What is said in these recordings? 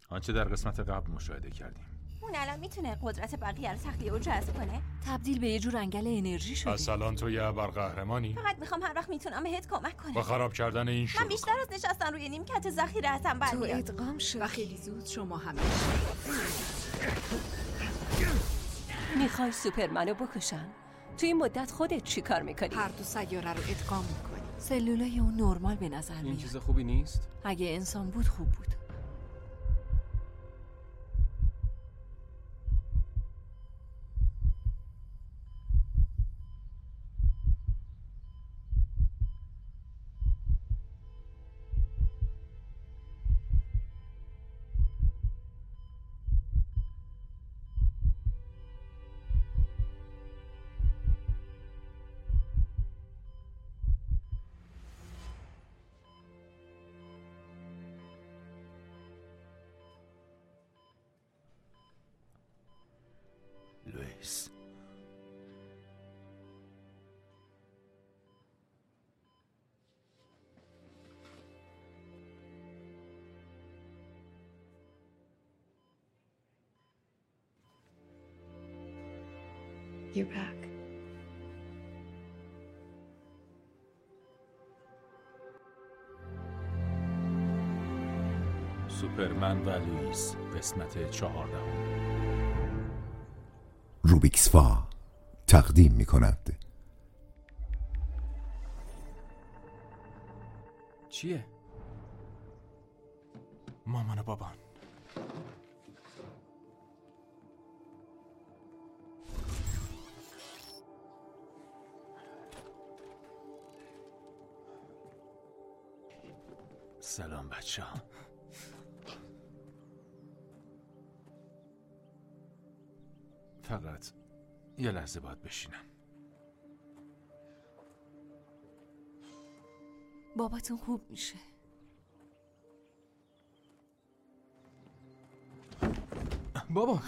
آنچه در قسمت قبل مشاهده کردیم. اون الان میتونه قدرت بقیه رو تخلیه و جذب کنه؟ تبدیل به یه جور انگل انرژی شده. پس الان تو یه ابرقهرمانی؟ فقط میخوام هر وقت میتونم بهت کمک کنم. با خراب کردن این شروع من بیشتر از نشستن روی نیمکت ذخیره هستم. تو ادغام شد و خیلی زود شما همه میخوای سوپرمنو بکشن؟ تو این مدت خودت چی کار میکنی؟ هر دو سیاره رو ادغام میکنی. سلولای اون نرمال به نظر میاد. این چیز خوبی نیست؟ اگه انسان بود خوب بود. لوئیس. You're back. سوپرمن و لوئیس قسمت 14. روبیکسفا تقدیم می کند. چیه؟ مامان و بابان. سلام بچه ها. فقط یه لحظه باید بشینم. باباتون خوب میشه. بابا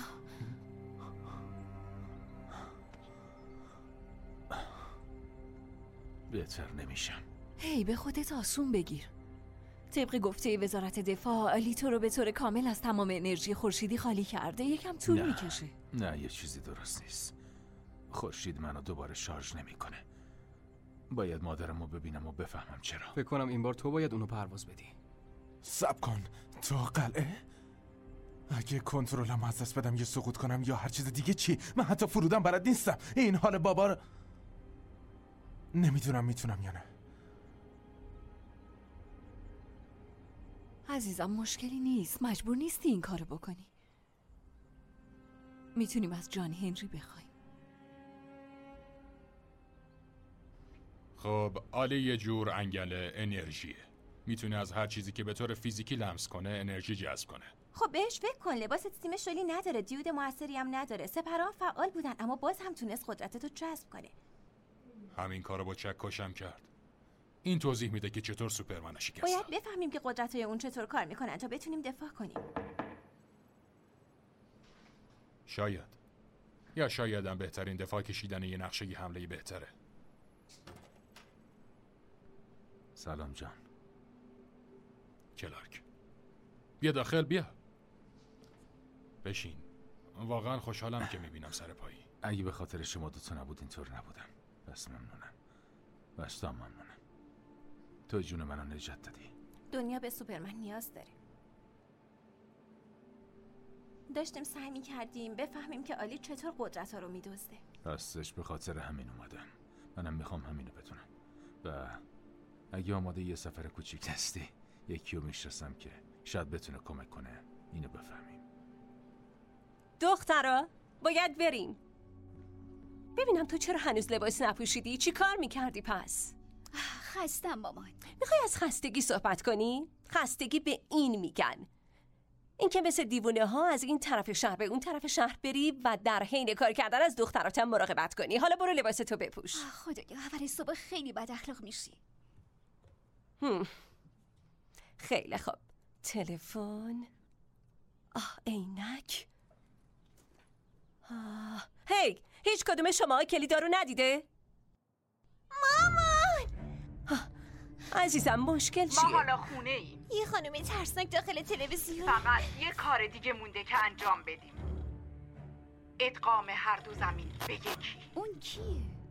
بهتر نمیشم. هی به خودت آسون بگیر. طبق گفته وزارت دفاع، آلیتو رو به طور کامل از تمام انرژی خورشیدی خالی کرده. یکم طول میکشه. نه یه چیزی درست نیست. خورشید منو دوباره شارژ نمیکنه. باید مادرمو ببینم و بفهمم چرا. فکر کنم این بار تو باید اونو پرواز بدی. صبر کن. تو قلعه؟ اگه کنترلم از دست بدم یا سقوط کنم یا هر چیز دیگه چی؟ من حتی فرودم بلد نیستم. این حال بابا رو نمیدونم میتونم یا نه. عزیزم مشکلی نیست. مجبور نیستی این کارو بکنی. میتونیم از جان هنری بخوایم. خب آلی یه جور انگل انرژیه. میتونه از هر چیزی که به طور فیزیکی لمس کنه انرژی جذب کنه. خب بهش فکر کن. لباس سیم شلی نداره، دیود موثری هم نداره. سپرها فعال بودن اما باز هم تونست قدرتتو جذب کنه. همین کارو با چکشم کرد. این توضیح میده که چطور سوپرمن شکست. باید بفهمیم که قدرت‌های اون چطور کار میکنن تا بتونیم دفاع کنیم. شاید هم بهترین دفاع کشیدن یه نقشه حمله بهتره. سلام جان. کلارک بیا داخل. بیا بشین. واقعا خوشحالم که میبینم سر پایی. اگه به خاطر شما دوتا نبود اینطور نبودم. بس ممنونم. بس ممنونم. تو جون منو نجات دادی. دنیا به سوپرمن نیاز داره. داشتیم سعی می‌کردیم بفهمیم که آلی چطور قدرت‌ها رو می‌دزده. راستش به خاطر همین اومدم. منم میخوام همینو بدونم. و اگه آماده یه سفر کوچیک هستی، یکیو میشناسم که شاید بتونه کمک کنه اینو بفهمیم. دخترا باید بریم. ببینم تو چرا هنوز لباس نپوشیدی؟ چی کار میکردی پس؟ خستم مامان. میخوای از خستگی صحبت کنی؟ خستگی به این میگن. این که مثل دیوونه ها از این طرف شهر به اون طرف شهر بری و در حین کار کردن از دختراتم مراقبت کنی. حالا برو لباستو بپوش. خدایا اول صبح خیلی بد اخلاق میشی. خیلی خوب. تلفن. عینک. هی، هیچ کدوم شما کلیدا رو ندیده؟ مامان! عزیزم مشکل چیه؟ ما حالا خونه ایم. یه خانم ترسناک داخل تلویزیون. فقط یه کار دیگه مونده که انجام بدیم. ادغام هر دو زمین به یکی. اون کیه؟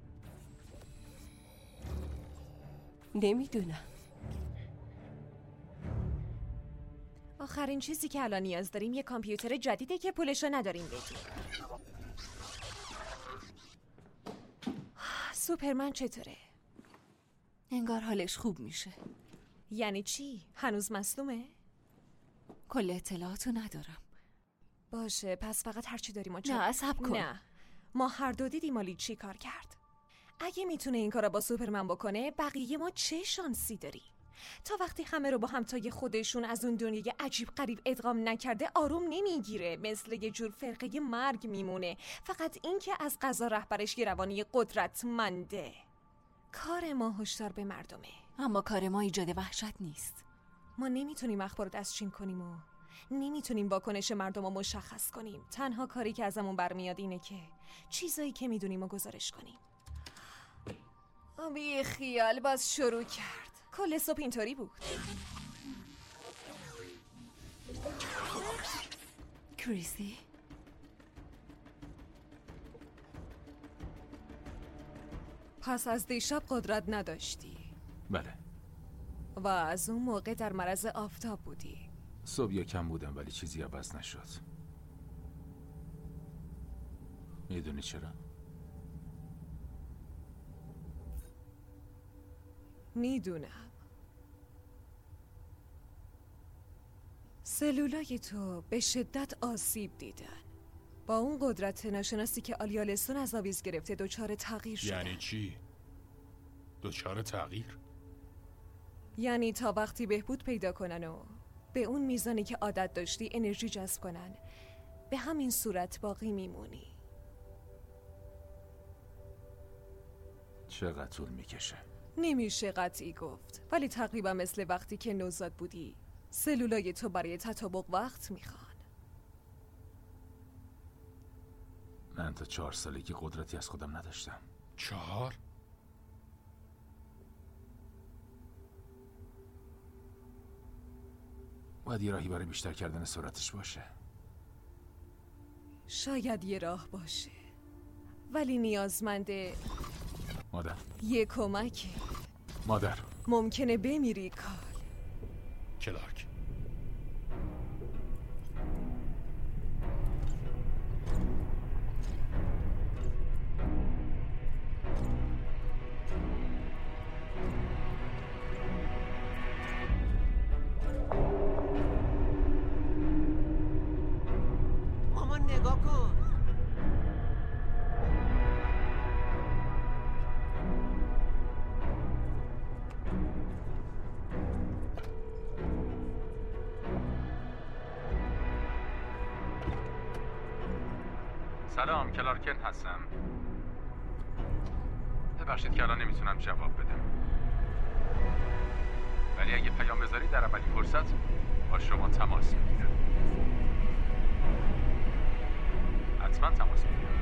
نمیدونم. آخرین چیزی که الان نیاز داریم یه کامپیوتر جدیده که پولشو نداریم بدیم. سوپرمن چطوره؟ انگار حالش خوب میشه. یعنی چی؟ هنوز مصدومه؟ کل اطلاعاتو ندارم. باشه پس فقط هرچی داریم و نه صبر کن. نه ما هر دو دیدیم مالی چی کار کرد. اگه میتونه این کارا با سوپرمن بکنه بقیه ما چه شانسی داریم؟ تا وقتی همه رو با همتای خودشون از اون دنیای عجیب غریب ادغام نکرده آروم نمیگیره، مثل یه جور فرقه مرگ میمونه. فقط این که از قضا رهبرش یه روانی قدرتمنده. کار ما هشدار به مردمه. اما کار ما ایجاد وحشت نیست. ما نمیتونیم اخبار رو دستچین کنیم و نمیتونیم واکنش مردم رو مشخص کنیم. تنها کاری که ازمون برمیاد اینه که چیزایی که میدونیم رو گزارش کنیم. بی خیال باز شروع کرد. کل صبح اینطوری بود. کریسی؟ پس از دیشب قدرت نداشتی؟ بله. و از اون موقع در معرض آفتاب بودی؟ صبح یکم بودم ولی چیزی عوض نشد. میدونی چرا؟ میدونم. سلولای تو به شدت آسیب دیدن. با اون قدرت ناشناسی که آلیالستون از آویز گرفته دچار تغییر شدن. یعنی چی؟ دچار تغییر؟ یعنی تا وقتی بهبود پیدا کنن و به اون میزانی که عادت داشتی انرژی جذب کنن، به همین صورت باقی میمونی. چقدر طول میکشه؟ نمیشه قطعی گفت، ولی تقریبا مثل وقتی که نوزاد بودی. سلولای تو برای تطابق وقت میخوان. من تا 4 سالگی قدرتی از خودم نداشتم. 4؟ باید یه راهی برای بیشتر کردن سرعتش باشه. شاید یه راه باشه، ولی نیازمنده مادر. یه کمک. مادر. ممکنه بمیری کال. کلارک. مامان نگاه کن. سلام، کلارکن هستم. ببخشید که الان نمیتونم جواب بدم، ولی اگه پیام بذارید در اولین فرصت با شما تماس میگیرم. حتما تماس میگیرم.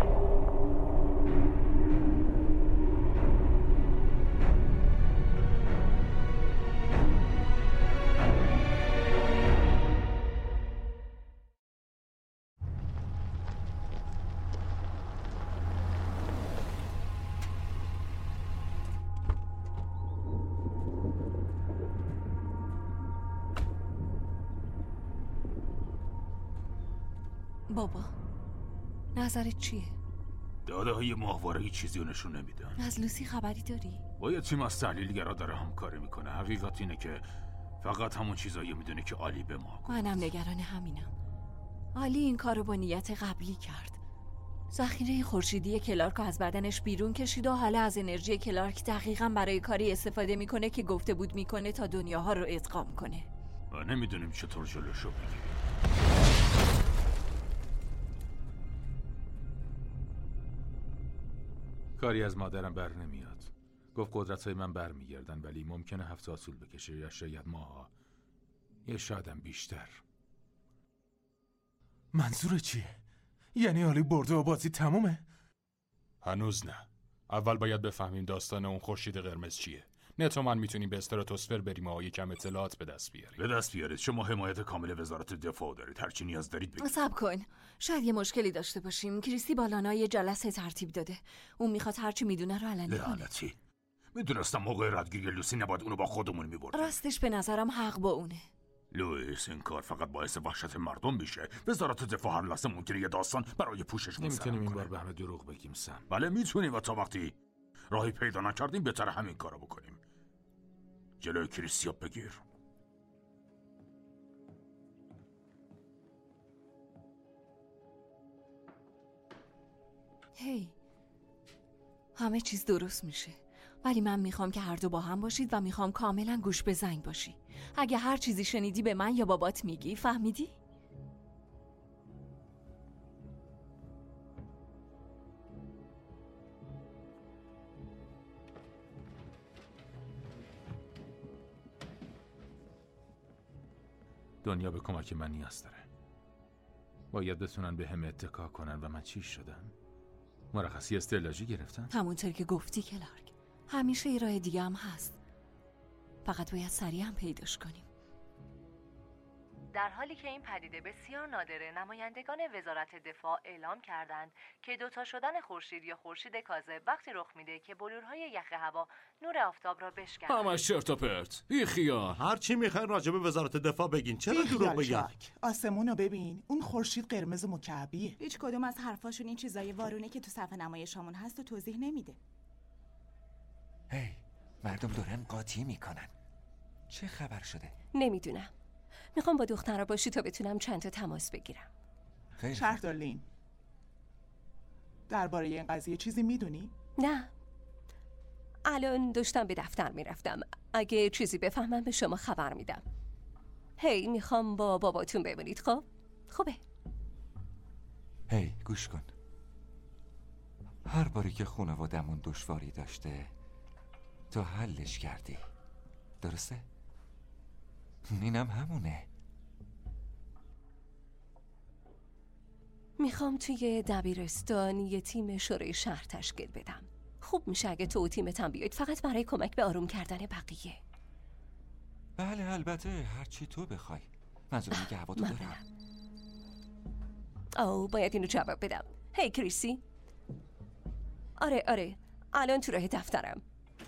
بابا نظرت چیه؟ داده های ماهواره چیزی رو نشون نمیدن. از لوسی خبری داری؟ با یه تیم از تحلیلگرا داره همکاری میکنه. حقیقت اینه که فقط همون چیزایی میدونه که آلی به ما گفت. منم نگران همینم. آلی این کارو با نیت قبلی کرد. ذخیره خورشیدی کلارک از بدنش بیرون کشید و حالا از انرژی کلارک دقیقاً برای کاری استفاده میکنه که گفته بود میکنه تا دنیاها رو ادغام کنه. و نمیدونیم چطور جلوشو بگیریم. کاری از مادرم بر نمیاد. گفت قدرت‌های من برمیگردن، ولی ممکنه هفته‌ها طول بکشه یا شاید ماها، یا شایدم بیشتر. منظور چیه؟ یعنی آلی برده و بازی تمومه؟ هنوز نه. اول باید بفهمیم داستان اون خورشید قرمز چیه. نه تو من میتونیم به استراتوسفر بریم و یکم اطلاعات به دست بیاریم. به دست بیارید. شما حمایت کامل وزارت دفاع دارید. هر چی نیاز دارید بگید. صبر کن. شاید یه مشکلی داشته باشیم. کریستی بالانا یه جلسه ترتیب داده. اون میخواد هر چی میدونه رو علنی کنه. لعنتی. میدونستم موقع ردگیری لوسی نباید اونو با خودمون میبردیم. راستش به نظرم حق با اونه. لوئیس، این کار فقط باعث وحشت مردم میشه. وزارت دفاع هر لحظه ممکنه یه داستان برای پوشش نمیتونیم این بار به همه دروغ بگیم سم. بله میتونیم و تا وقتی راهی پیدا نکردیم بهتره همین کارو بکنیم. جلوی کریستیا بگیر. هی همه چیز درست میشه، ولی من میخوام که هر دو با هم باشید و میخوام کاملا گوش به زنگ باشی. اگه هر چیزی شنیدی به من یا بابات میگی، فهمیدی؟ دنیا به کمک من نیاز داره. باید بتونن به هم اتکا کنن و من چی شدم؟ مرخصی استعلاجی گرفتم؟ همونطور که گفتی کلارک، همیشه یه راه دیگه هم هست. فقط باید سریع هم پیداش کنیم. در حالی که این پدیده بسیار نادره، نمایندگان وزارت دفاع اعلام کردند که دوتا شدن خورشید یا خورشید کاذب وقتی رخ میده که بلورهای یخ هوا نور آفتاب را بشکنن. همش چرت و پرت. بی خیال. هر چی میخواین راجع به وزارت دفاع بگین. چرا دروغ بگن؟ آسمونو ببین. اون خورشید قرمز مکعبیه. هیچ کدوم از حرفاشون این چیزای وارونه که تو صفحه نمایشمون هست و توضیح نمیده. هی، مردم دارن قاطی میکنن. چه خبر شده؟ نمیدونم. میخوام با دخترها باشی تا بتونم چند تا تماس بگیرم. خیلی شهردارلین، درباره این قضیه چیزی میدونی؟ نه. الان داشتم به دفتر میرفتم. اگه چیزی بفهمم به شما خبر میدم. هی، میخوام با باباتون بمونید. خب؟ خوبه. هی، گوش کن. هر باری که خانوادمون دشواری داشته تو حلش کردی. درسته؟ اینم همونه. میخوام توی دبیرستان یه تیم شورای شهر تشکیل بدم. خوب میشه اگه تو و تیمتم بیاید، فقط برای کمک به آروم کردن بقیه. بله البته، هرچی تو بخوای. منظورم اینه که هوا تو دارم. آو، باید اینو جواب بدم. هی کریسی. آره الان تو راه دفترم.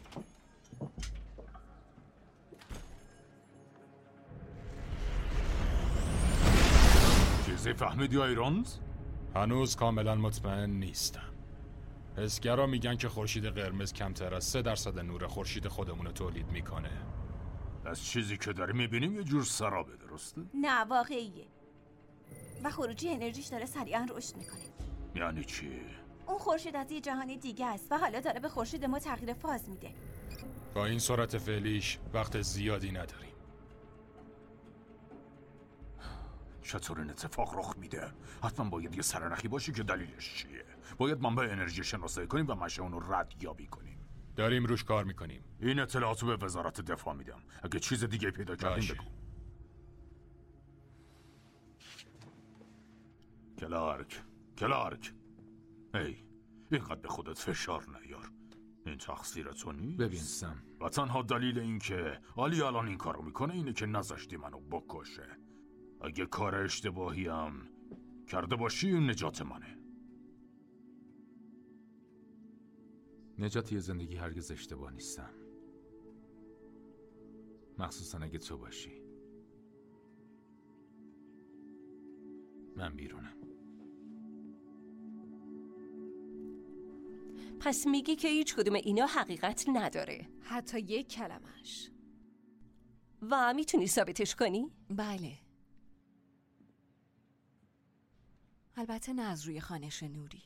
چیزی فهمیدی آیرونز؟ هنوز کاملا مطمئن نیستم. حسگرا میگن که خورشید قرمز کمتر از 3% نور خورشید خودمون تولید میکنه. از چیزی که داری میبینیم یه جور سرابه، درسته؟ نه واقعیه. و خروجی انرژیش داره سریعا رشد میکنه. یعنی چی؟ اون خورشید از یه جهان دیگه است و حالا داره به خورشید ما تغییر فاز میده. با این سرعت فعلیش وقت زیادی نداریم. چطور این اتفاق رخ میده؟ حتما باید یه سرنخی باشه که دلیلش چیه. باید منبع انرژی شناسایی کنیم و منشأ اون رو ردیابی کنیم. داریم روش کار میکنیم. این اطلاعاتو به وزارت دفاع میدم. اگه چیز دیگه پیدا کردیم بگو. کلارک هی، اینقدر به خودت فشار نیار. این تقصیر تو نیست. ببین سم، و تنها دلیل این که آلی الان این کارو میکنه اینه که نذاشتی منو بکشه. اگه کار اشتباهی هم کرده باشی اون نجات منه. نجات زندگی هرگز اشتباه نیستم، مخصوصا اگه تو باشی. من بیرونم. پس میگی که هیچ کدوم اینا حقیقت نداره؟ حتی یک کلمش. و میتونی ثابتش کنی؟ بله. البته نه از روی خوانش نوری.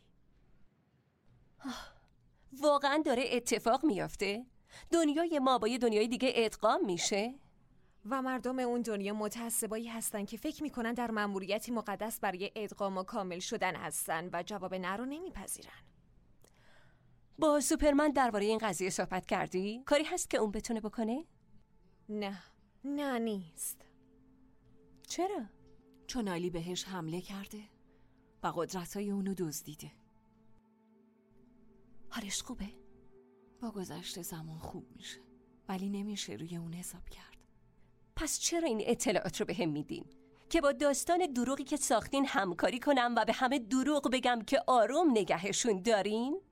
واقعا داره اتفاق میافته؟ دنیای ما با یه دنیای دیگه ادغام میشه؟ و مردم اون دنیا متعصبایی هستن که فکر میکنن در مأموریتی مقدس برای ادغام و کامل شدن هستن و جواب نه رو نمیپذیرن. با سوپرمن درباره این قضیه صحبت کردی؟ کاری هست که اون بتونه بکنه؟ نه نیست. چرا؟ چون آلی بهش حمله کرده و قدرت‌های اونو دزدیده. حالش خوبه؟ با گذشت زمان خوب میشه، ولی نمیشه روی اون حساب کرد. پس چرا این اطلاعات رو بهم میدین؟ که با داستان دروغی که ساختین همکاری کنم و به همه دروغ بگم که آروم نگهشون دارین؟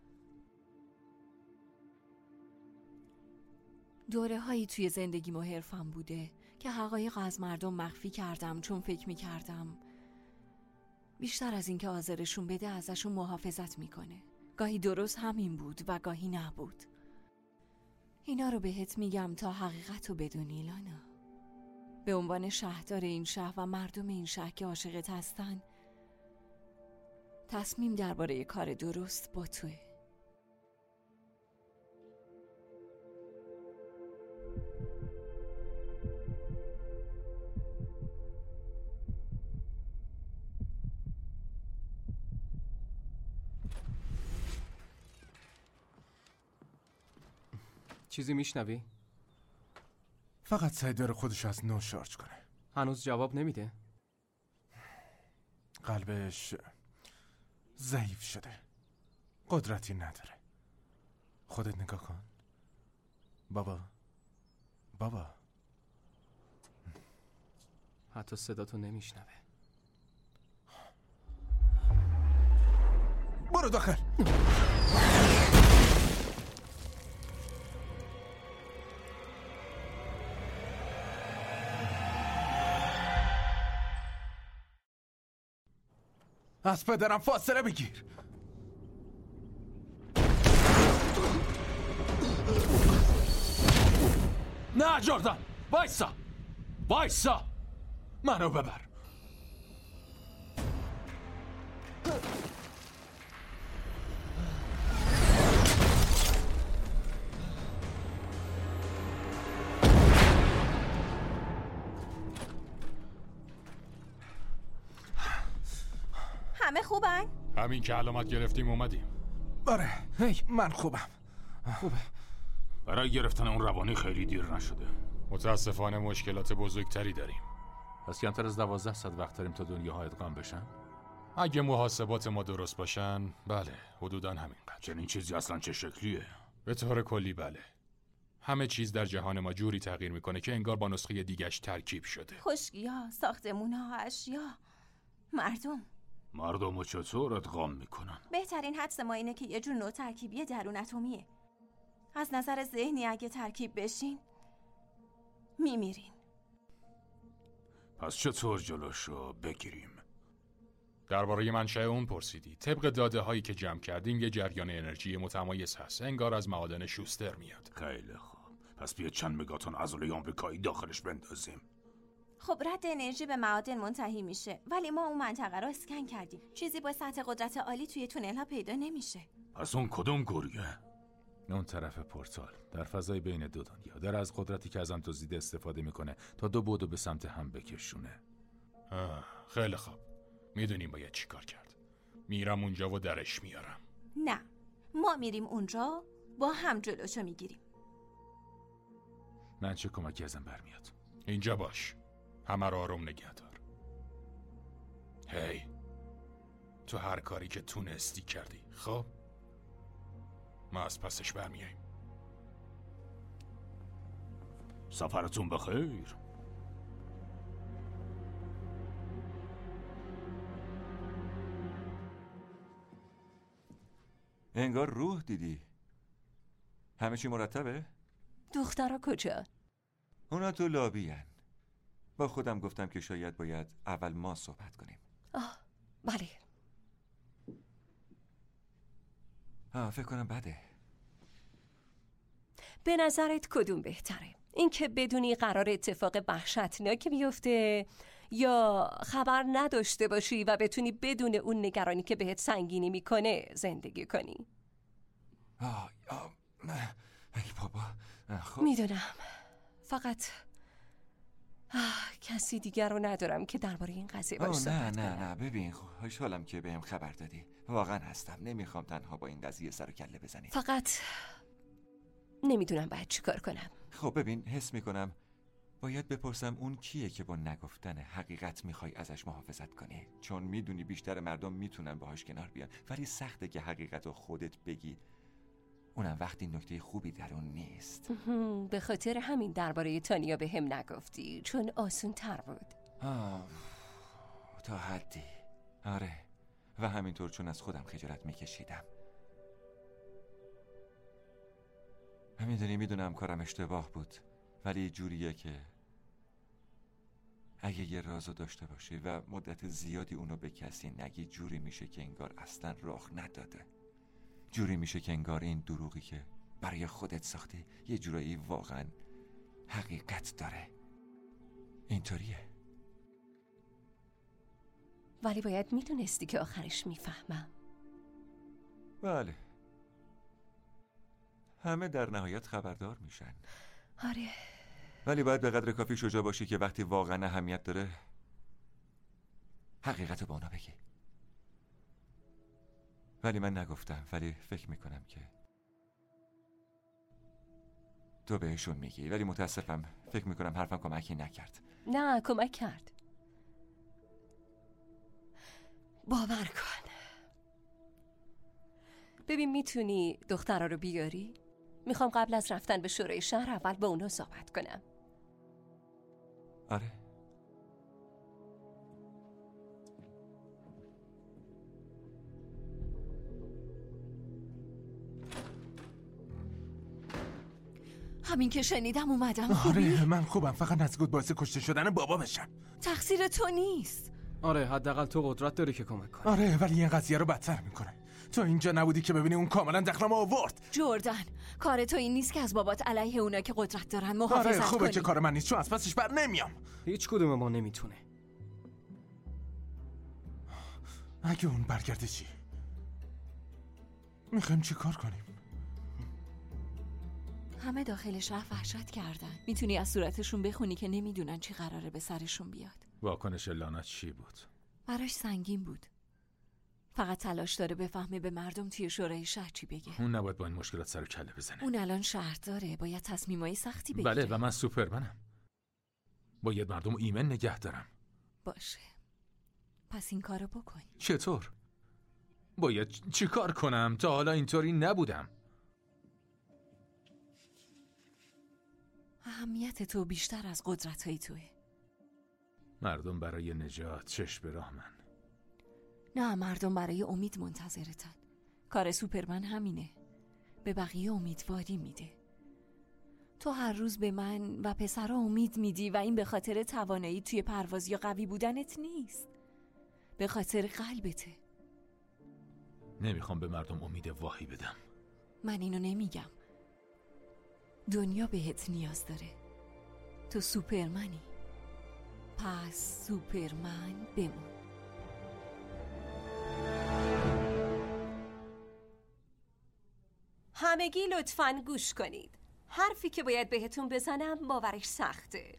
دوره هایی توی زندگیم و حرفم بوده که حقایق از مردم مخفی کردم، چون فکر میکردم بیشتر از این که آزارشون بده ازشون محافظت میکنه. گاهی درست همین بود و گاهی نبود. اینا رو بهت میگم تا حقیقت رو بدونی لانا. به عنوان شهردار این شهر و مردم این شهر که عاشقت هستن، تصمیم درباره کار درست با توه. چیزی میشنوی؟ فقط سعی داره خودش از نو شارژ کنه. هنوز جواب نمیده؟ قلبش ضعیف شده، قدرتی نداره. خودت نگاه کن. بابا حتی صداتو نمیشنوه. برو داخل. از پدرم فاصله بگیر. نه جردن، وایسا منو ببر. همه خوبن؟ همین که علامت گرفتیم اومدیم. آره من خوبم. خوبه. برای گرفتن اون روانی خیلی دیر نشده. متاسفانه مشکلات بزرگتری داریم. پس کمتر از 12 ساعت وقت داریم تا دنیاها ادغام بشن؟ اگه محاسبات ما درست باشن بله، حدوداً همینقدر. چنین چیزی اصلا چه شکلیه؟ به طور کلی بله. همه چیز در جهان ما جوری تغییر میکنه که انگار با نسخه دیگش ترکیب شده. خشکی‌ها، ساختمون‌ها، اشیا، مردمو چطور ادغام میکنن؟ بهترین حدس ما اینه که یه جور نوع ترکیبی درون اتمیه. از نظر ذهنی اگه ترکیب بشین میمیرین. پس چطور جلوشو بگیریم؟ درباره منشأ اون پرسیدی. طبق داده هایی که جمع کردیم یه جریان انرژی متمایز هست، انگار از معادن شوستر میاد. خیلی خوب، پس بیا چند مگاتن عضله آمریکایی داخلش بندازیم. خب رد انرژی به معادن منتهی میشه، ولی ما اون منطقه رو اسکن کردیم. چیزی با سطح قدرت عالی توی تونل ها پیدا نمیشه. پس اون کدوم گوریه؟ اون طرف پورتال در فضای بین دو دنیا داره از قدرتی که ازم دزدیده استفاده میکنه تا دو بودو به سمت هم بکشونه. خیلی خوب، میدونیم باید چی کار کرد. میرم اونجا و درش میارم. نه، ما میریم اونجا با هم جلوشو میگیریم. من چه کمکی ازم برمیاد؟ اینجا باش، همه رو آروم نگه دار. هی، تو هر کاری که تونستی کردی. خب ما از پسش برمیاییم. سفرتون بخیر. انگار روح دیدی. همه چی مرتبه؟ دخترها کجا؟ اونا تو لابی هن. با خودم گفتم که شاید باید اول ما صحبت کنیم. بله. فکر کنم بده. به نظرت کدوم بهتره؟ این که بدونی قرار اتفاق وحشتناکی بیفته، یا خبر نداشته باشی و بتونی بدون اون نگرانی که بهت سنگینی میکنه زندگی کنی؟ ای بابا. خب. میدونم، فقط کسی دیگر رو ندارم که درباره این قضیه باش صحبت کنم. نه ببین، خوشحالم که بهم خبر دادی. واقعا هستم، نمیخوام تنها با این قضیه سر و کله بزنی. فقط نمیدونم باید چی کار کنم. خب ببین، حس میکنم باید بپرسم اون کیه که با نگفتن حقیقت میخوای ازش محافظت کنی، چون میدونی بیشتر مردم میتونن باهاش کنار بیان، ولی سخته که حقیقت رو خودت بگی اونم وقتی نکته خوبی در اون نیست. به خاطر همین درباره تانیا به هم نگفتی، چون آسون تر بود. تا حدی. آره، و همینطور چون از خودم خجالت میکشیدم. میدونم کارم اشتباه بود، ولی جوریه که اگه یه رازو داشته باشی و مدت زیادی اونو به کسی نگی، جوری میشه که انگار اصلا راه نداده. جوری میشه که انگار این دروغی که برای خودت ساختی یه جورایی واقعا حقیقت داره. اینطوریه. ولی باید میدونستی که آخرش میفهمم. بله، همه در نهایت خبردار میشن. آره، ولی باید به قدر کافی شجاع باشی که وقتی واقعا اهمیت داره حقیقت رو با اونا بگی. ولی من نگفتم، ولی فکر میکنم که تو بهشون میگی. ولی متاسفم، فکر میکنم حرفم کمکی نکرد. نه، کمک کرد. باور کن. ببین، میتونی دخترها رو بیاری؟ میخوام قبل از رفتن به شورای شهر اول با اونا صحبت کنم. آره. همین که شنیدم اومدم. خوبی؟ آره، من خوبم. فقط نزدیک باعث کشته شدن بابا بشم. تقصیر تو نیست. آره، حداقل تو قدرت داری که کمک کنی. آره، ولی این قضیه رو بدتر میکنه. تو اینجا نبودی که ببینی اون کاملا دخلم آورد. جردن، کار تو این نیست که از بابات علیه اونا که قدرت دارن محافظت کنی. آره، خوبه که کار من نیست، چون از پسش بر نمیام. هیچ کدوم ما نمیتونه. اگه اون برگرده چی؟ میخوایم چی کار کنیم؟ همه داخل شهر وحشت کردن. میتونی از صورتشون بخونی که نمیدونن چی قراره به سرشون بیاد. واکنش لعنت چی بود؟ براش سنگین بود. فقط تلاش داره بفهمه به مردم توی شورای شهر چی بگه. اون نباید با این مشکلات سر و کله بزنه. اون الان شهر داره، باید تصمیمای سختی بگیره. بله، و من سوپرمنم. باید مردم رو ایمن نگه دارم. باشه، پس این کارو بکن. چطور؟ باید چی کار کنم؟ تا حالا اینطوری نبودم. اهمیت تو بیشتر از قدرت‌های توه. مردم برای نجات چشم به راه من. نه، مردم برای امید منتظرتن. کار سوپرمن همینه، به بقیه امیدواری میده. تو هر روز به من و پسرا امید میدی و این به خاطر توانایی توی پرواز یا قوی بودنت نیست، به خاطر قلبته. نمیخوام به مردم امید واهی بدم. من اینو نمیگم. دنیا بهت نیاز داره. تو سوپرمنی، پس سوپرمن بمون. همگی لطفاً گوش کنید. حرفی که باید بهتون بزنم باورش سخته.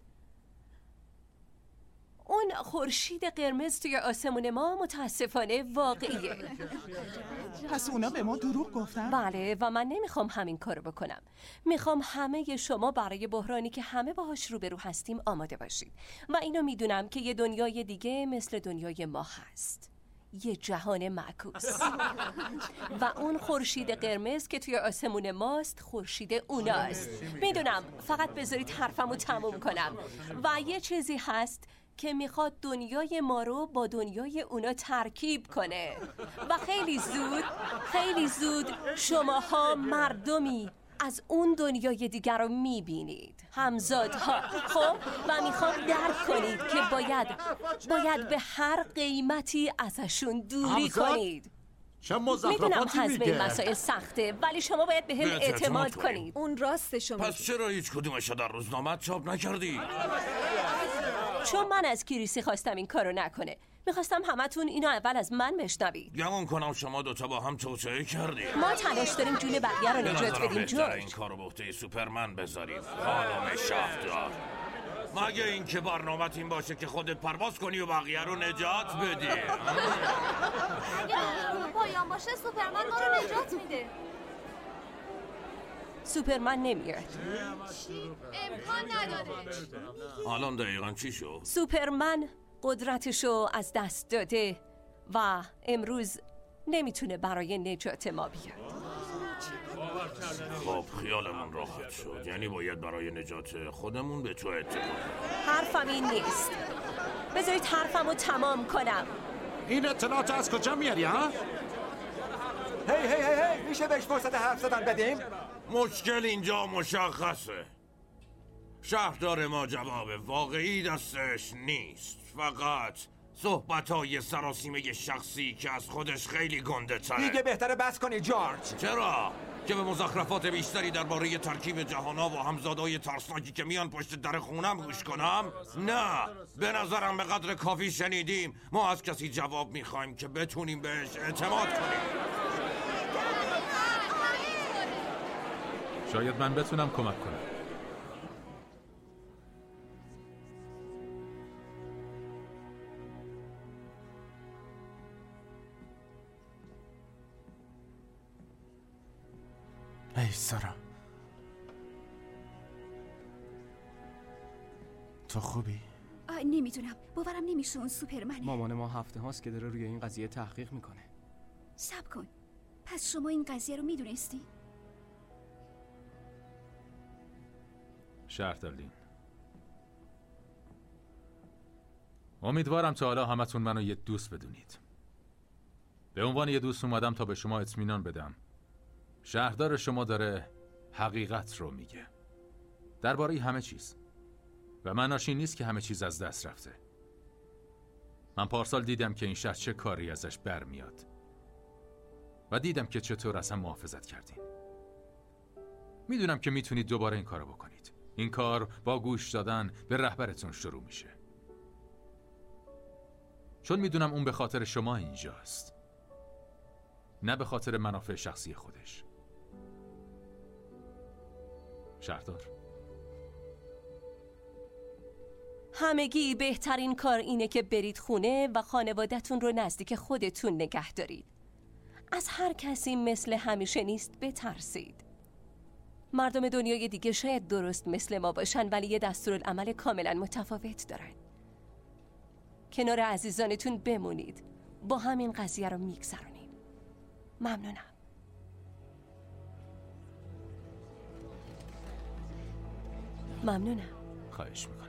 اون خورشید قرمز توی آسمون ما متاسفانه واقعیه. پس اونا به ما دروغ گفتن؟ بله، و من نمیخوام همین کارو بکنم. میخوام همه شما برای بحرانی که همه باهاش روبرو هستیم آماده باشید. و اینو میدونم که یه دنیای دیگه مثل دنیای ما هست. یه جهان معکوس. و اون خورشید قرمز که توی آسمون ماست خورشید اوناست. میدونم، فقط بذارید حرفمو تموم کنم. و یه چیزی هست که میخواد دنیای ما رو با دنیای اونا ترکیب کنه. و خیلی زود شماها مردمی از اون دنیای دیگر رو میبینید، همزادها. خب، و میخوام درک کنید که باید به هر قیمتی ازشون دوری کنید. میدونم حزم این مسائل سخته، ولی شما باید به هم اعتماد کنید. اون راست شما. پس چرا هیچ کدومش در روزنامه چاپ نکردی؟ چون من از کریسی خواستم این کارو نکنه. میخواستم همتون اینو اول از من بشنوید. گمان کنم شما دوتا با هم توطئه کردید. ما تلاش داریم جون بقیه رو نجات بدیم. جورج، این کارو به عهده سوپرمن بذاریم. خانم شهردار، مگه این که برنامت این باشه که خودت پرواز کنی و بقیه رو نجات بدی؟ اگه پایان باشه سوپرمن ما رو نجات میده. سوپرمن نمیاد. امکان نداره. الان دقیقاً چی شد؟ سوپرمن قدرتشو از دست داده و امروز نمیتونه برای نجات ما بیاد. خب خیالمون راحت شد. یعنی باید برای نجات خودمون به تو اعتماد. حرفم این نیست. بذارید حرفمو تمام کنم. این اطلاعات از کجا میاری ها؟ هی میشه بهش فرصت حرف زدن بدیم؟ مشکل اینجا مشخصه. شهردار ما جواب واقعی دستش نیست، فقط صحبت‌های سراسیمه شخصی که از خودش خیلی گنده تره. دیگه بهتره بس کنی جورج. چرا؟ که به مزخرفات بیشتری درباره ترکیب جهانا و همزادای ترسناکی که میان پشت در خونم گوش کنم؟ نه، به نظرم به قدر کافی شنیدیم. ما از کسی جواب میخوایم که بتونیم بهش اعتماد کنیم. شاید من بتونم کمک کنم. ای سارا، تو خوبی؟ نمیدونم، باورم نمیشه اون سوپرمنه. مامان ما هفته هاست که داره روی این قضیه تحقیق میکنه. صبر کن، پس شما این قضیه رو میدونستی؟ شهردارلین، امیدوارم تا حالا همتون منو یه دوست بدونید. به عنوان یه دوست اومدم تا به شما اطمینان بدم. شهردار شما داره حقیقت رو میگه درباره همه چیز و معناش این نیست که همه چیز از دست رفته. من پارسال دیدم که این شهر چه کاری ازش برمیاد و دیدم که چطور از هم محافظت کردین. میدونم که میتونید دوباره این کارو بکنید. این کار با گوش دادن به رهبرتون شروع میشه، چون میدونم اون به خاطر شما اینجاست، نه به خاطر منافع شخصی خودش. شهردار، همگی بهترین کار اینه که برید خونه و خانواده‌تون رو نزدیک خودتون نگه دارید. از هر کسی مثل همیشه نیست بترسید. مردم دنیای دیگه شاید درست مثل ما باشن ولی یه دستورالعمل کاملا متفاوت دارن. کنار عزیزانتون بمونید، با همین قضیه رو میگذرونید. ممنونم. ممنونم. خواهش میکنم.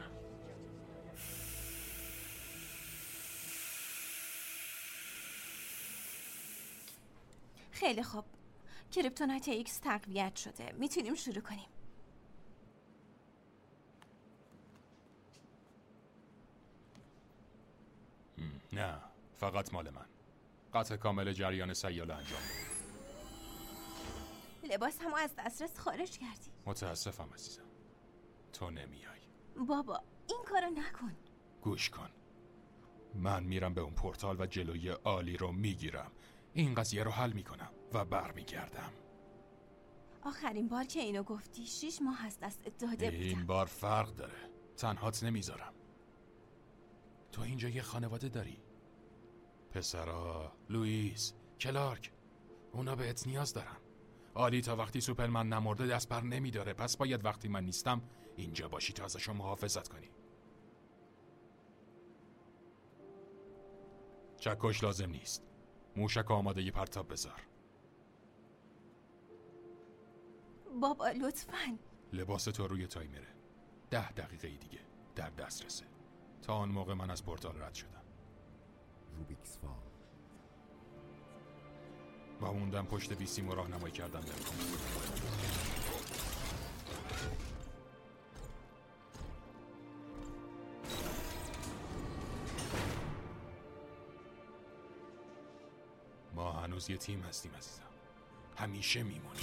خیلی خوب، کریپتونایت ایکس تقویت شده. میتونیم شروع کنیم. نه، فقط مال من. قطع کامل جریان سیال انجام. لباس همو از دسترس خارج کردی. متاسفم عزیزم، تو نمیای. بابا این کارو نکن. گوش کن، من میرم به اون پورتال و جلوی آلی رو میگیرم. این قضیه رو حل میکنم و برمیگردم. آخرین بار که اینو گفتی 6 ماه از دست داده بودم. این بار فرق داره. تنهات نمیذارم. تو اینجا یه خانواده داری. پسرا، لوئیس، کلارک، اونا بهت نیاز دارن. آلی تا وقتی سوپرمن نمرده دست بر نمیداره، پس باید وقتی من نیستم اینجا باشی تا ازشون محافظت کنی. چکش لازم نیست. موشک آماده ی پرتاب بذار. بابا لطفاً. لباس تو روی تایمره. 10 دقیقه دیگه در دسترسه. تا آن موقع من از پورتال رد شدم. روبیکس فا و موندم پشت ویسیم و راهنمایی کردم در ما هنوز یه تیم هستیم عزیزم. همیشه میمونیم.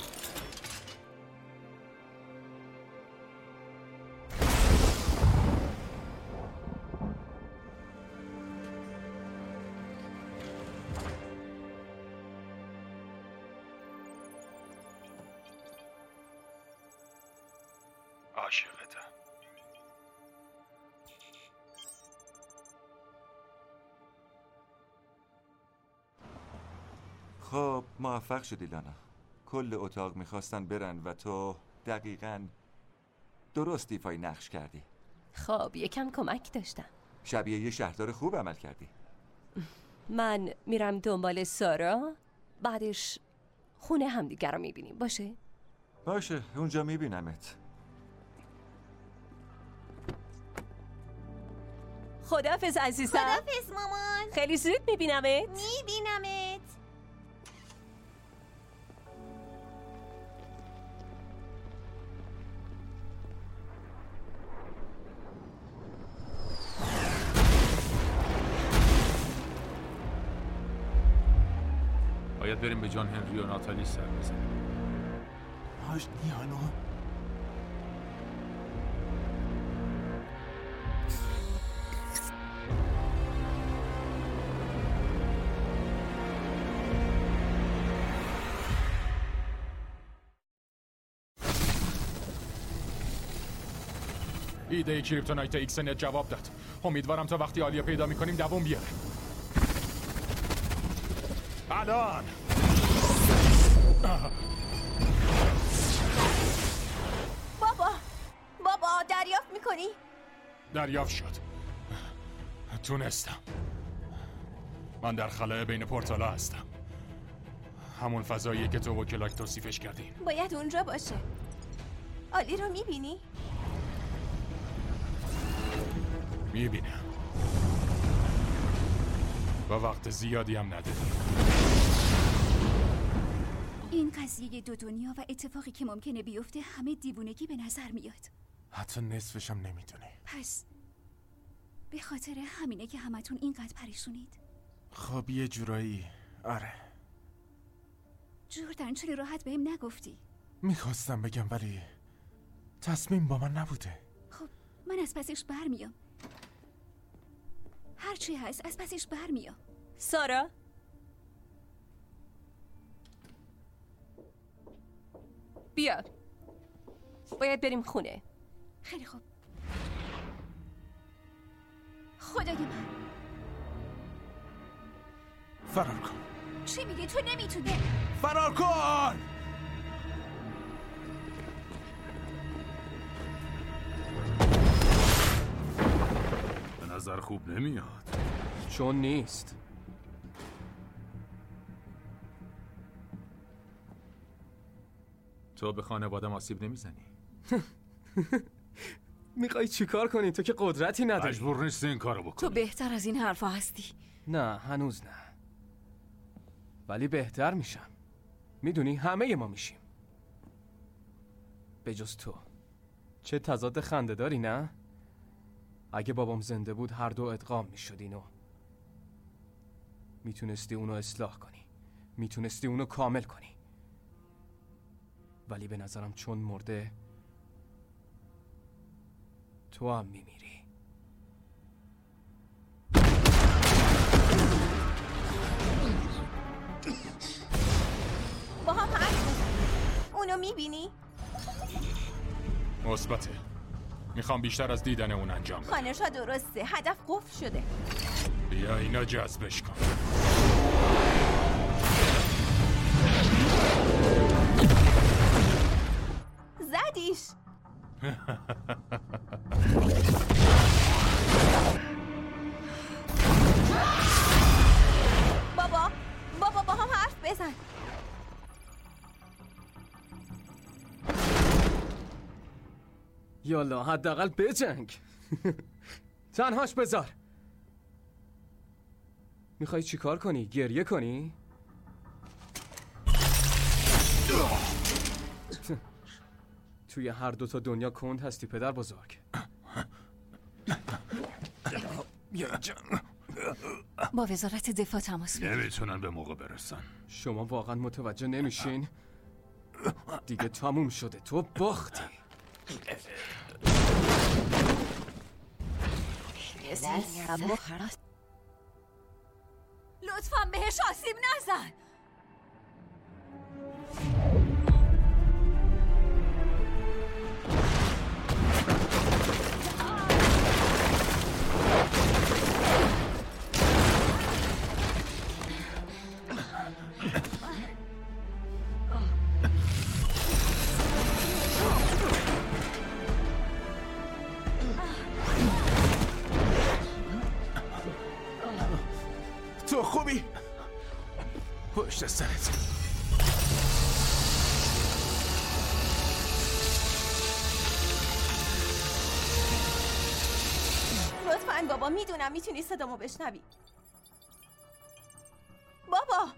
عاشقتم. خب موفق شدی لانا. کل اتاق میخواستن برن و تو دقیقاً درست ایفای نقش کردی. خب یکم کمک داشتم. شبیه یه شهردار خوب عمل کردی. من میرم دنبال سارا، بعدش خونه همدیگه رو میبینیم. باشه؟ باشه، اونجا میبینمت. خداحافظ عزیزم. خداحافظ مامان. خیلی زود میبینمت. میبینمت. باید بریم به جان هنری و ناتالی سر بزنیم. نیانو ایده کریپتونایت ایکس نت جواب داد. امیدوارم تا وقتی آلیا پیدا میکنیم دووم بیاره. الان بابا دریافت میکنی؟ دریافت شد. تونستم. من در خلأ بین پورتالا هستم. همون فضاییه که تو و کلاک توصیفش کردیم. باید اونجا باشه. آلی رو میبینی؟ میبینم. و وقت زیادی هم نداریم. این قضیه دو دنیا و اتفاقی که ممکنه بیفته همه دیوونگی به نظر میاد. حتی نصفشم نمیدونی. پس به خاطر همینه که همتون اینقدر پریشونید. خب یه جورایی آره. جوردن چون راحت بهم نگفتی. میخواستم بگم ولی تصمیم با من نبوده. خب من از پسش برمیام. هرچی هست از پسش برمیام. سارا بیا، باید بریم خونه. خیلی خوب. خدای من، فرار کن. چی میگی؟ تو نمیتونی. فرار کن. به نظر خوب نمیاد. چون نیست. تو به خانوادم آسیب نمیزنی. میخوای چیکار کنی؟ تو که قدرتی نداری. مجبور نیستی این کارو بکنی. تو بهتر از این حرفا هستی. نه هنوز نه، ولی بهتر میشم. میدونی همه ما میشیم به جز تو. چه تضاد خنده داری نه؟ اگه بابام زنده بود هر دو ادغام میشدین و میتونستی اونو اصلاح کنی، میتونستی اونو کامل کنی، ولی به نظرم چون مرده تو هم میمیری. با هم حرف بزن. اونو میبینی؟ مثبته. میخوام بیشتر از دیدن اون انجام بدم. خانشا درسته، هدف قفل شده. بیا اینا جذبش کن. زدیش. بابا با هم حرف بزن. یالا حداقل بجنگ. تنهاش بذار. میخوای چیکار کنی؟ گریه کنی؟ توی هر دوتا دنیا کند هستی پدر بزرگ. با وزارت دفاع تماس بگیر. نمیتونن به موقع برسن. شما واقعا متوجه نمیشین؟ دیگه تموم شده، تو باختی. لطفاً بهش آسیب نزن. تو خوبی؟ پشت سرت. من بابا، میدونم میتونی صدامو بشنوی. بابا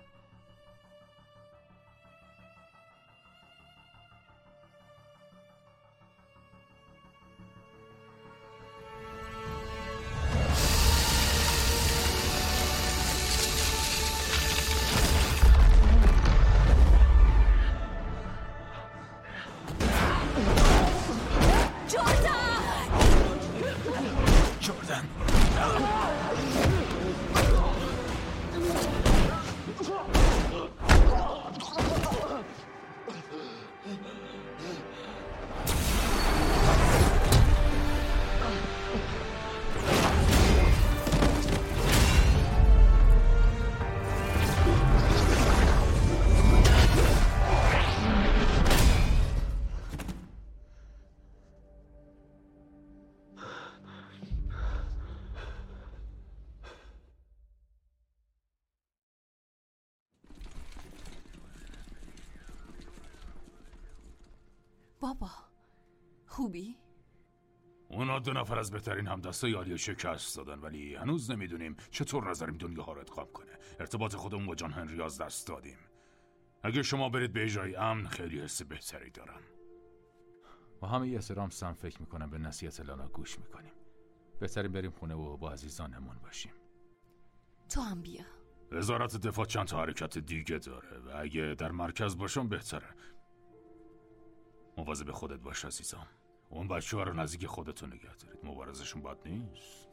بابا خوبی؟ اونا 2 نفر از بهترین همدستای عالی شکست دادن، ولی هنوز نمیدونیم چطور نظریم دنیا ها رو ادغام کنه. ارتباط خودمون با جان هنری از دست دادیم. اگه شما برید به جای امن خیلی حس بهتری دارم. با همه احترام سم فکر میکنم به نصیحت لانا گوش میکنیم. بهترین بریم خونه و با عزیزانمون باشیم. تو هم بیا. وزارت دفاع چند تا حرکت دیگه داره و اگه در مرکز باشم بهتره. مواظب خودت باش عزیزم. اون بچه‌ها رو نزدیک خودتون نگه دارید. مبارزشون بد نیست.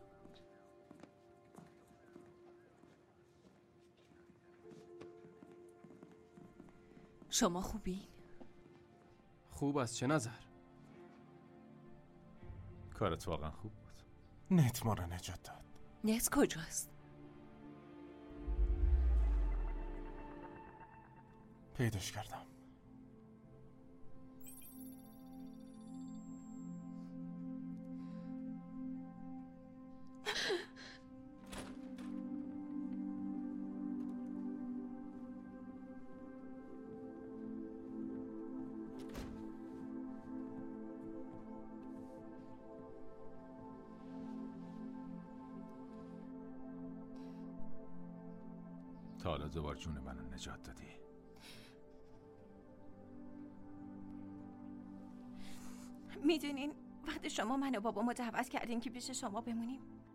شما خوبی؟ خوب از چه نظر؟ کارت واقعا خوب بود. نت ما رو نجات داد. نت کجاست؟ پیداش کردم. تا حالا 2 بار جون منو نجات دادی. میدونین وقتی شما من و بابامو دعوت کردین که پیش شما بمونیم،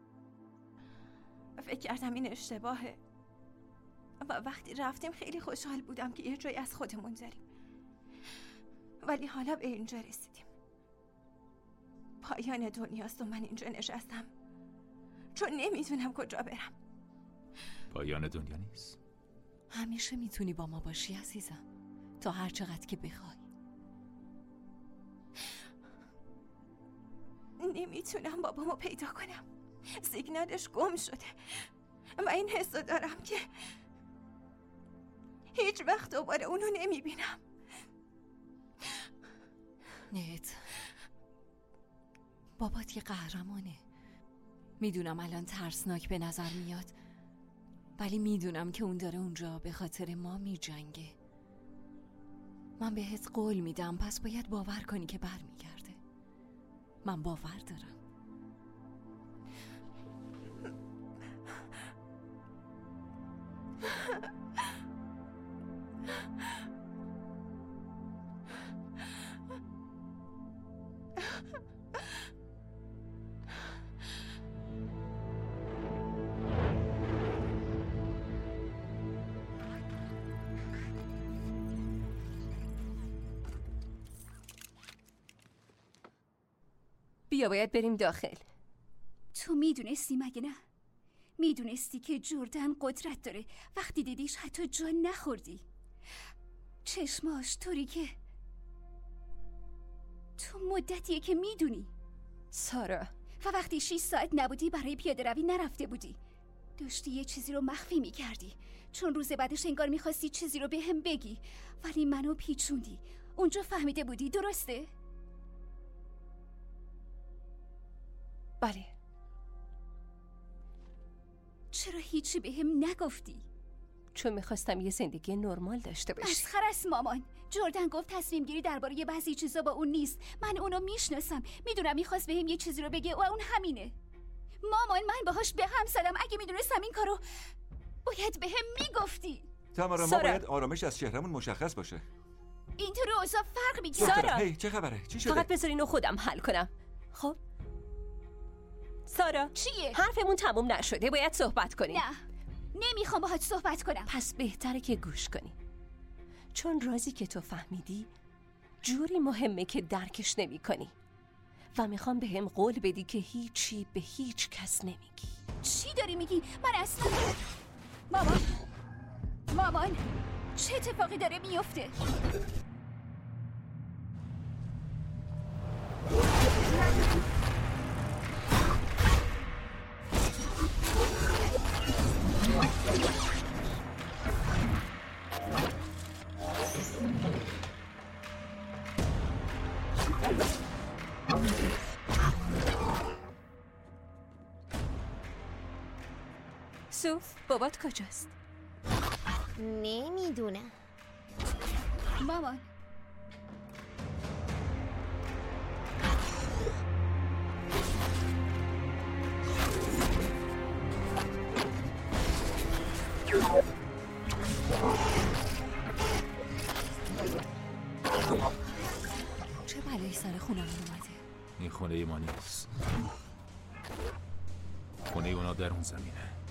فکر کردم این اشتباهه و وقتی رفتیم خیلی خوشحال بودم که یه جایی از خودمون داریم، ولی حالا به اینجا رسیدیم. پایان دنیاست و من اینجا نشستم چون نمیتونم کجا برم. پایان دنیا نیست. همیشه میتونی با ما باشی عزیزم، تا هر چقدر که بخوای. نمیتونم بابامو پیدا کنم. سیگنالش گم شده و این حسو دارم که هیچ وقت دوباره اونو نمیبینم. نت، بابات یه قهرمانه. میدونم الان ترسناک به نظر میاد، ولی میدونم که اون داره اونجا به خاطر ما میجنگه. من بهت قول میدم، پس باید باور کنی که برمیگرده. من باور دارم. بیا باید بریم داخل. تو میدونستی مگه نه؟ میدونستی که جردن قدرت داره؟ وقتی دیدیش حتی جان نخوردی. چشماش طوری که تو مدتیه که میدونی. سارا، و وقتی 6 ساعت نبودی برای پیاده روی نرفته بودی. داشتی یه چیزی رو مخفی میکردی، چون روز بعدش انگار میخواستی چیزی رو به هم بگی، ولی منو پیچوندی. اونجا فهمیده بودی، درسته؟ بله. چرا هیچی به هم نگفتی؟ چون میخواستم یه زندگی نرمال داشته باشی. مسخره است مامان. جردن گفت تصمیم گیری درباره بعضی چیزا با اون نیست. من اونو میشناسم. میدونم میخواست بهم یه چیزی رو بگه و اون همینه. مامان من باهاش به هم زدم. اگه میدونستم این کارو باید به هم میگفتی. تمارا ما باید آرامش از چهرمون مشخص باشه. اینطور اوضاع فرق میکنه. سارا هی چه خبره؟ چی شده؟ فقط بذار اینو خودم حل کنم. خب سارا چیه؟ حرفمون تموم نشده، باید صحبت کنیم. نه نمیخوام باهات صحبت کنم. پس بهتره که گوش کنی، چون رازی که تو فهمیدی جوری مهمه که درکش نمی کنی و میخوام به هم قول بدی که هیچی به هیچ کس نمیگی. چی داری میگی؟ من اصلا مامان چه اتفاقی داره میفته؟ سوف بابات کجاست؟ نمیدونم مامان. چه بلایی سر خونمون اومده؟ این خونه ما نیست، خونه اونا در اون زمینه.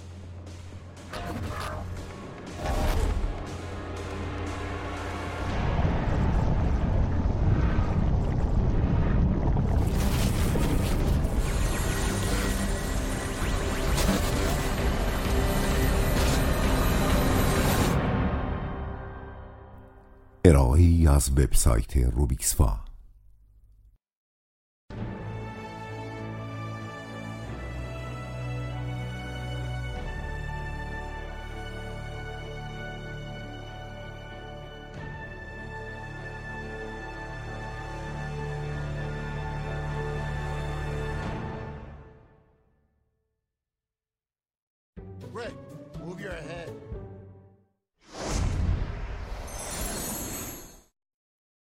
ارائه‌ای از وبسایت روبیکسفا. Rick, move your head.